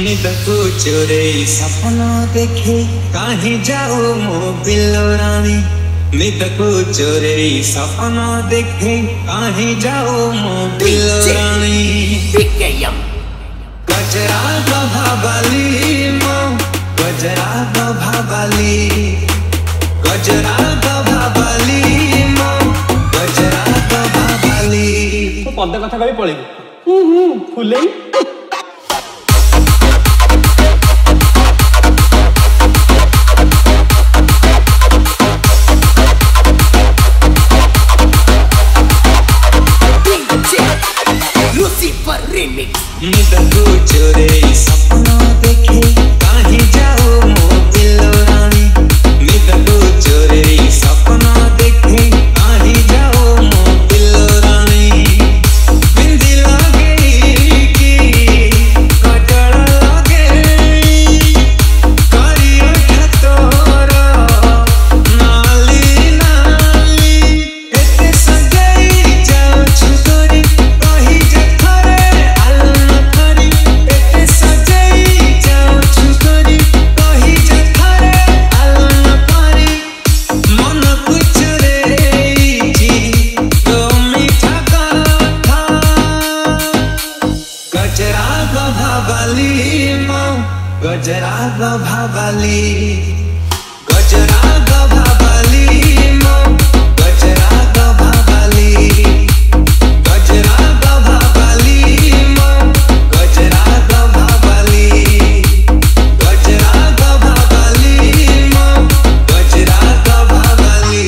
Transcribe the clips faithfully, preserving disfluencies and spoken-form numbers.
निद को चोरे सपना देखे कहीं जाओ मो बिल्लो रानी। निद को चोरे सपना देखे कहीं जाओ मो बिल्लो रानी। गजरा गभाबाली मो गजरा गभाबाली गजरा गभाबाली मो गजरा गभाबाली। तो पद कथा कही पळेबू हु हु फुले निद को चोरे सपना देखे कहीं जाओ मो बिल्लो रानी। निद को चोरे सपना देखे कहीं जाओ मो बिल्लो रानी। बिंदी लगे की कजल लगे करियो ठतोर नाली नाली। एते सजाई जाओ छुतरी कहीं जथरे गजरा गभाबाली गजरा गभाबाली मो गजरा गभाबाली गजरा गभाबाली मो गजरा गभाबाली गजरा गभाबाली मो गजरा गभाबाली।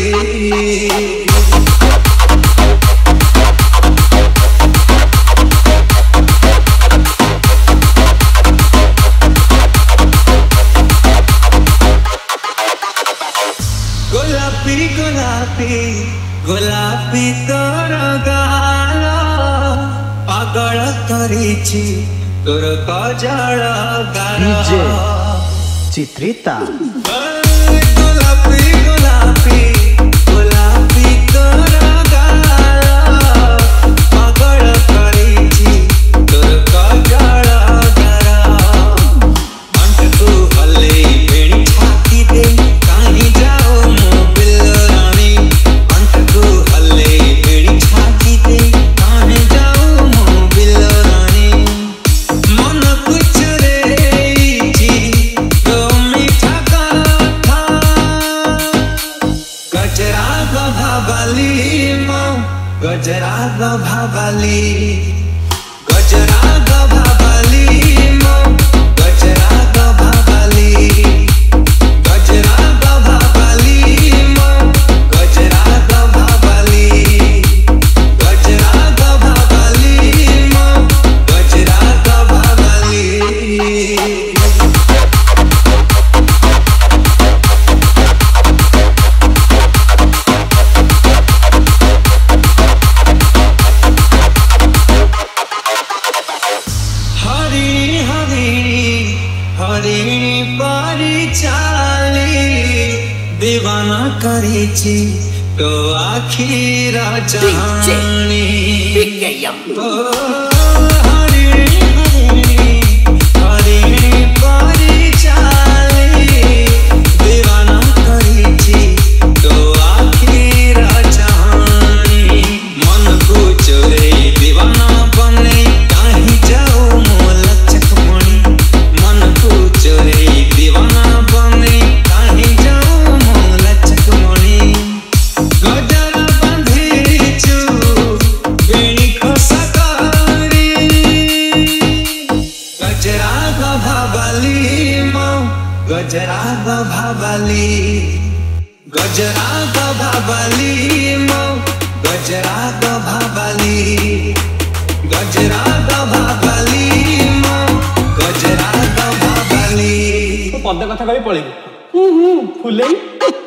गोलापी गोलापी गोलापी तोर गाल पागल करिछि तोर कजल गाल। चित्रिता गोलापी गोलापी गोलापी तोर गाल पागल करिछि तोर कजल गाल। अंत को हले बेणी छाती दे कहीं जाओ मो बिल्लो रानी। अंत को हले बेड़ी छाती दे कहीं जाओ मो बिल्लो रानी। मन कुछ रे जी तो मीठा कथा गजरा गभाबाली मो गजरा गभाबाली गजरा गभाबाली मो गजरा गभाबाली गजरा गभाबाली मो गजरा गभाबाली गजरा गभाबाली मो गजरा गभाबाली। हरिणी हरिणी हरिणी परी चाली दीवाना करिछि तो आखिर चाहनी। ओ हरिणी हरिणी हरिणी परी चाली दीवाना करिछि तो आखिर चाहनी। मन को चोरे दीवाना बने कहीं जाओ मो लचक मणि। मन को चोरे दीवाना बने कहीं जाओ मो लचक मणि। गजरा बांधिछु बेणी खोसा करी गजरा गभाबाली मो गजरा गभाबाली गजरा गभाबाली मो गजरा गभाबाली गजरा गभाबाली मो गजरा गभाबाली। तो पद कथा कही पळेबू हु हु फुले।